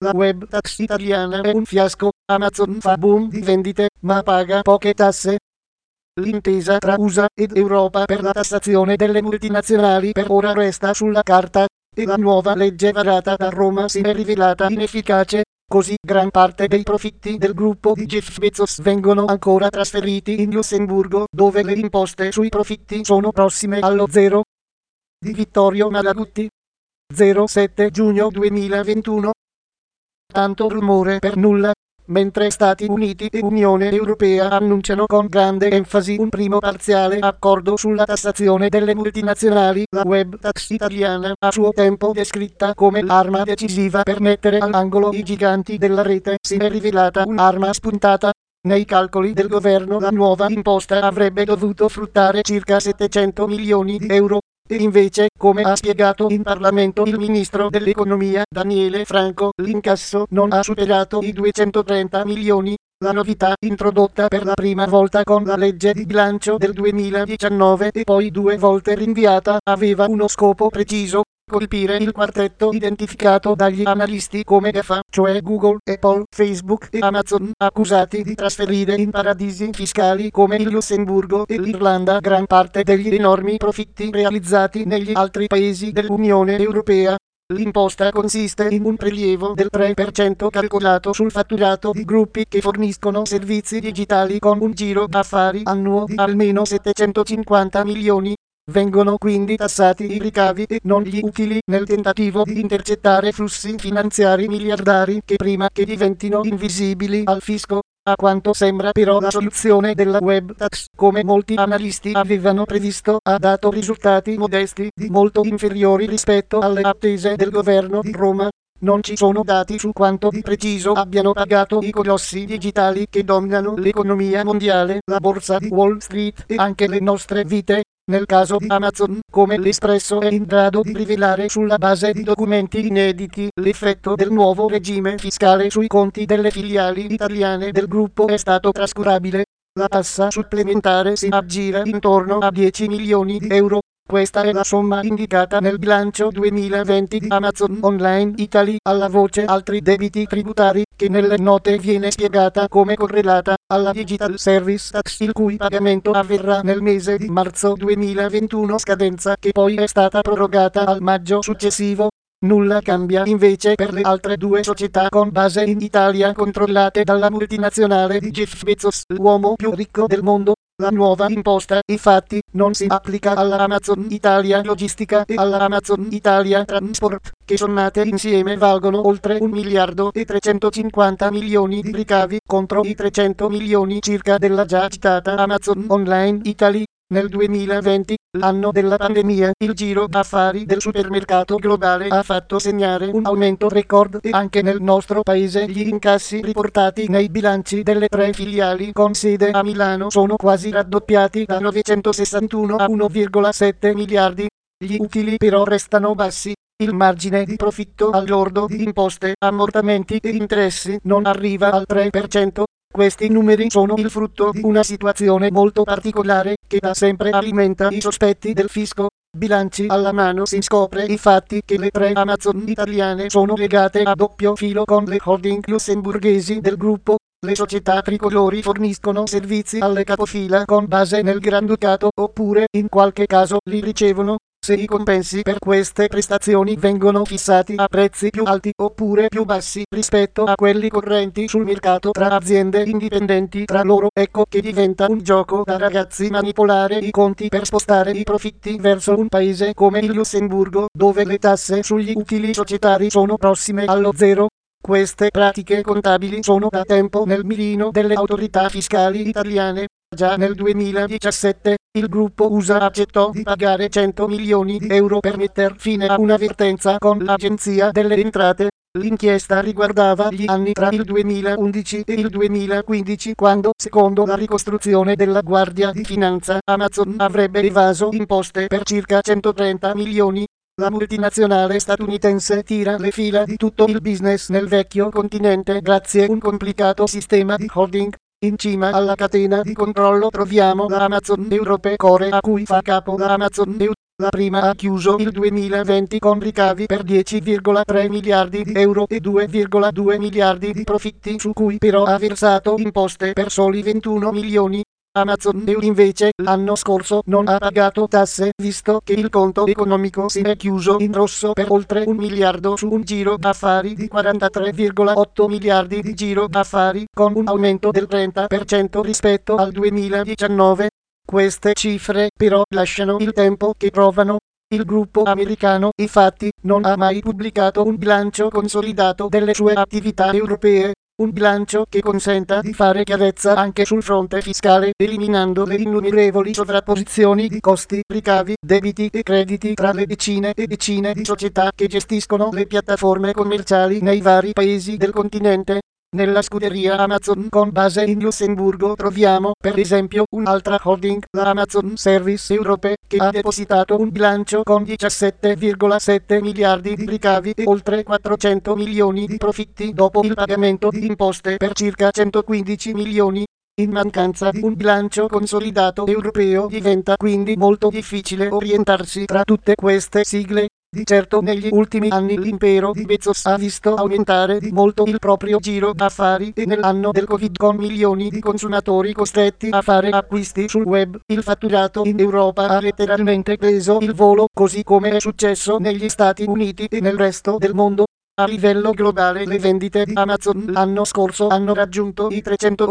La web tax italiana è un fiasco, Amazon fa boom di vendite, ma paga poche tasse. L'intesa tra USA ed Europa per la tassazione delle multinazionali per ora resta sulla carta, e la nuova legge varata da Roma si è rivelata inefficace, così gran parte dei profitti del gruppo di Jeff Bezos vengono ancora trasferiti in Lussemburgo, dove le imposte sui profitti sono prossime allo zero. Di Vittorio Malagutti, 07 giugno 2021. Tanto rumore per nulla. Mentre Stati Uniti e Unione Europea annunciano con grande enfasi un primo parziale accordo sulla tassazione delle multinazionali, la web tax italiana, a suo tempo descritta come l'arma decisiva per mettere all'angolo i giganti della rete, si è rivelata un'arma spuntata. Nei calcoli del governo la nuova imposta avrebbe dovuto fruttare circa 700 milioni di euro. E invece, come ha spiegato in Parlamento il ministro dell'economia Daniele Franco, l'incasso non ha superato i 230 milioni. La novità, introdotta per la prima volta con la legge di bilancio del 2019 e poi 2 volte rinviata, aveva uno scopo preciso: colpire il quartetto identificato dagli analisti come GAFA, cioè Google, Apple, Facebook e Amazon, accusati di trasferire in paradisi fiscali come il Lussemburgo e l'Irlanda gran parte degli enormi profitti realizzati negli altri paesi dell'Unione Europea. L'imposta consiste in un prelievo del 3% calcolato sul fatturato di gruppi che forniscono servizi digitali con un giro d'affari annuo di almeno 750 milioni. Vengono quindi tassati i ricavi e non gli utili, nel tentativo di intercettare flussi finanziari miliardari che prima che diventino invisibili al fisco. A quanto sembra però la soluzione della web tax, come molti analisti avevano previsto, ha dato risultati modesti, di molto inferiori rispetto alle attese del governo di Roma. Non ci sono dati su quanto di preciso abbiano pagato i colossi digitali che dominano l'economia mondiale, la borsa di Wall Street e anche le nostre vite. Nel caso di Amazon, come l'Espresso è in grado di rivelare sulla base di documenti inediti, l'effetto del nuovo regime fiscale sui conti delle filiali italiane del gruppo è stato trascurabile. La tassa supplementare si aggira intorno a 10 milioni di euro. Questa è la somma indicata nel bilancio 2020 di Amazon Online Italy, alla voce altri debiti tributari, che nelle note viene spiegata come correlata alla Digital Service Tax, il cui pagamento avverrà nel mese di marzo 2021, scadenza che poi è stata prorogata al maggio successivo. Nulla cambia invece per le altre 2 società con base in Italia controllate dalla multinazionale di Jeff Bezos, l'uomo più ricco del mondo. La nuova imposta, infatti, non si applica alla Amazon Italia Logistica e alla Amazon Italia Transport, che sommate insieme valgono oltre 1 miliardo e 350 milioni di ricavi, contro i 300 milioni circa della già citata Amazon Online Italy. Nel 2020, l'anno della pandemia, il giro d'affari del supermercato globale ha fatto segnare un aumento record e anche nel nostro paese gli incassi riportati nei bilanci delle 3 filiali con sede a Milano sono quasi raddoppiati da 961 a 1,7 miliardi. Gli utili però restano bassi. Il margine di profitto al lordo di imposte, ammortamenti e interessi non arriva al 3%. Questi numeri sono il frutto di una situazione molto particolare, che da sempre alimenta i sospetti del fisco. Bilanci alla mano si scopre infatti che le 3 Amazon italiane sono legate a doppio filo con le holding lussemburghesi del gruppo. Le società tricolori forniscono servizi alle capofila con base nel Granducato, oppure in qualche caso li ricevono. Se i compensi per queste prestazioni vengono fissati a prezzi più alti oppure più bassi rispetto a quelli correnti sul mercato tra aziende indipendenti tra loro, ecco che diventa un gioco da ragazzi manipolare i conti per spostare i profitti verso un paese come il Lussemburgo, dove le tasse sugli utili societari sono prossime allo zero. Queste pratiche contabili sono da tempo nel mirino delle autorità fiscali italiane. Già nel 2017, il gruppo USA accettò di pagare 100 milioni di euro per metter fine a un'avvertenza con l'Agenzia delle Entrate. L'inchiesta riguardava gli anni tra il 2011 e il 2015, quando, secondo la ricostruzione della Guardia di Finanza, Amazon avrebbe evaso imposte per circa 130 milioni. La multinazionale statunitense tira le fila di tutto il business nel vecchio continente grazie a un complicato sistema di holding. In cima alla catena di controllo troviamo la Amazon Europe Core, a cui fa capo la Amazon La prima ha chiuso il 2020 con ricavi per 10,3 miliardi di euro e 2,2 miliardi di profitti, su cui però ha versato imposte per soli 21 milioni. Amazon invece l'anno scorso non ha pagato tasse, visto che il conto economico si è chiuso in rosso per oltre 1 miliardo su un giro d'affari di 43,8 miliardi di giro d'affari, con un aumento del 30% rispetto al 2019. Queste cifre però lasciano il tempo che trovano. Il gruppo americano, infatti, non ha mai pubblicato un bilancio consolidato delle sue attività europee. Un bilancio che consenta di fare chiarezza anche sul fronte fiscale, eliminando le innumerevoli sovrapposizioni di costi, ricavi, debiti e crediti tra le decine e decine di società che gestiscono le piattaforme commerciali nei vari paesi del continente. Nella scuderia Amazon con base in Lussemburgo troviamo, per esempio, un'altra holding, la Amazon Service Europe, che ha depositato un bilancio con 17,7 miliardi di ricavi e oltre 400 milioni di profitti dopo il pagamento di imposte per circa 115 milioni. In mancanza di un bilancio consolidato europeo diventa quindi molto difficile orientarsi tra tutte queste sigle. Di certo negli ultimi anni l'impero di Bezos ha visto aumentare di molto il proprio giro d'affari e nell'anno del Covid, con milioni di consumatori costretti a fare acquisti sul web, il fatturato in Europa ha letteralmente preso il volo, così come è successo negli Stati Uniti e nel resto del mondo. A livello globale le vendite di Amazon l'anno scorso hanno raggiunto i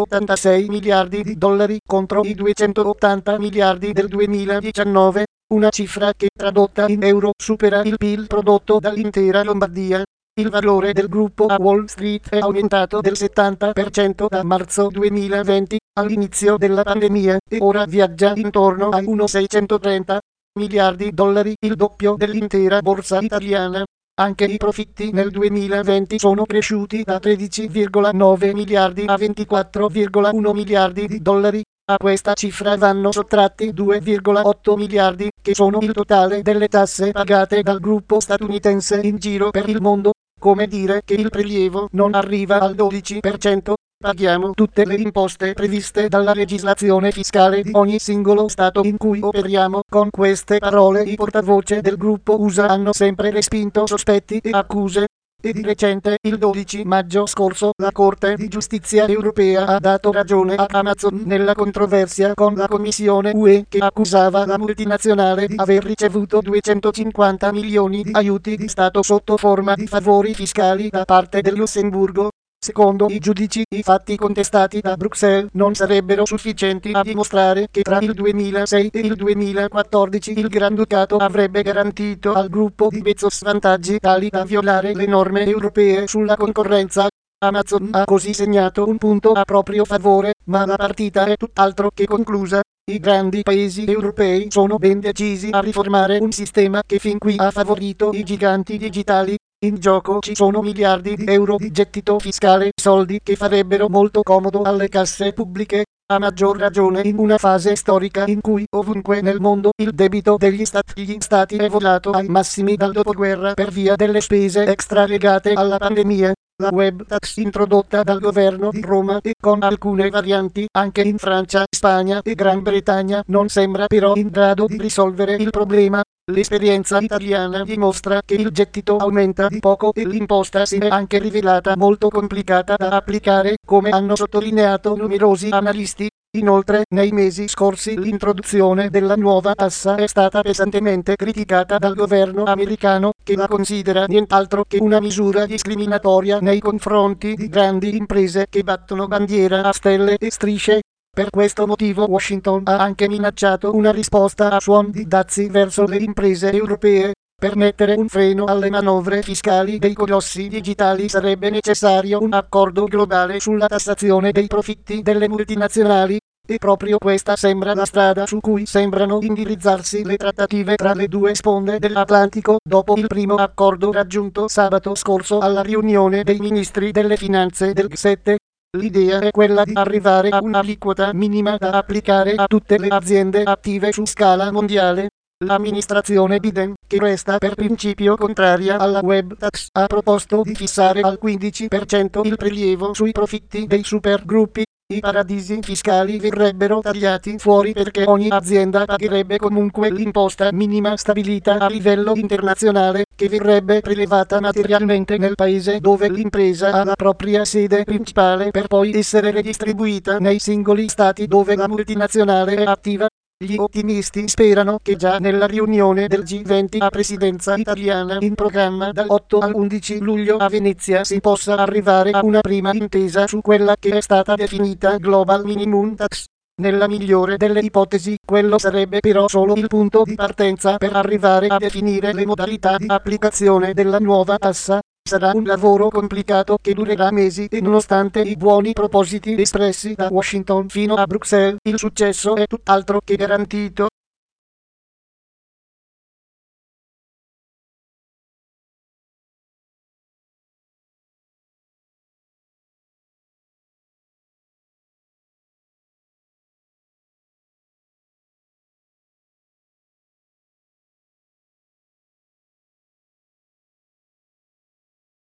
386 miliardi di dollari contro i 280 miliardi del 2019. Una cifra che, tradotta in euro, supera il PIL prodotto dall'intera Lombardia. Il valore del gruppo a Wall Street è aumentato del 70% da marzo 2020, all'inizio della pandemia, e ora viaggia intorno ai 1,630 miliardi di dollari, il doppio dell'intera borsa italiana. Anche i profitti nel 2020 sono cresciuti da 13,9 miliardi a 24,1 miliardi di dollari. A questa cifra vanno sottratti 2,8 miliardi, che sono il totale delle tasse pagate dal gruppo statunitense in giro per il mondo. Come dire che il prelievo non arriva al 12%. Paghiamo tutte le imposte previste dalla legislazione fiscale di ogni singolo Stato in cui operiamo. Con queste parole i portavoce del gruppo USA hanno sempre respinto sospetti e accuse. E di recente, il 12 maggio scorso, la Corte di Giustizia europea ha dato ragione a Amazon nella controversia con la Commissione UE, che accusava la multinazionale di aver ricevuto 250 milioni di aiuti di Stato sotto forma di favori fiscali da parte del Lussemburgo. Secondo i giudici, i fatti contestati da Bruxelles non sarebbero sufficienti a dimostrare che tra il 2006 e il 2014 il Granducato avrebbe garantito al gruppo di Bezos vantaggi tali da violare le norme europee sulla concorrenza. Amazon ha così segnato un punto a proprio favore, ma la partita è tutt'altro che conclusa. I grandi paesi europei sono ben decisi a riformare un sistema che fin qui ha favorito i giganti digitali. In gioco ci sono miliardi di euro di gettito fiscale, soldi che farebbero molto comodo alle casse pubbliche, a maggior ragione in una fase storica in cui ovunque nel mondo il debito degli stati è volato ai massimi dal dopoguerra per via delle spese extra legate alla pandemia. La web tax introdotta dal governo di Roma e con alcune varianti anche in Francia, Spagna e Gran Bretagna non sembra però in grado di risolvere il problema. L'esperienza italiana dimostra che il gettito aumenta di poco e l'imposta si è anche rivelata molto complicata da applicare, come hanno sottolineato numerosi analisti. Inoltre, nei mesi scorsi l'introduzione della nuova tassa è stata pesantemente criticata dal governo americano, che la considera nient'altro che una misura discriminatoria nei confronti di grandi imprese che battono bandiera a stelle e strisce. Per questo motivo Washington ha anche minacciato una risposta a suon di dazi verso le imprese europee. Per mettere un freno alle manovre fiscali dei colossi digitali sarebbe necessario un accordo globale sulla tassazione dei profitti delle multinazionali, e proprio questa sembra la strada su cui sembrano indirizzarsi le trattative tra le due sponde dell'Atlantico, dopo il primo accordo raggiunto sabato scorso alla riunione dei ministri delle finanze del G7. L'idea è quella di arrivare a un'aliquota minima da applicare a tutte le aziende attive su scala mondiale. L'amministrazione Biden, che resta per principio contraria alla web tax, ha proposto di fissare al 15% il prelievo sui profitti dei supergruppi. I paradisi fiscali verrebbero tagliati fuori perché ogni azienda pagherebbe comunque l'imposta minima stabilita a livello internazionale, che verrebbe prelevata materialmente nel paese dove l'impresa ha la propria sede principale per poi essere redistribuita nei singoli stati dove la multinazionale è attiva. Gli ottimisti sperano che già nella riunione del G20 a presidenza italiana in programma dal 8 al 11 luglio a Venezia si possa arrivare a una prima intesa su quella che è stata definita Global Minimum Tax. Nella migliore delle ipotesi, quello sarebbe però solo il punto di partenza per arrivare a definire le modalità di applicazione della nuova tassa. Sarà un lavoro complicato che durerà mesi e nonostante i buoni propositi espressi da Washington fino a Bruxelles, il successo è tutt'altro che garantito.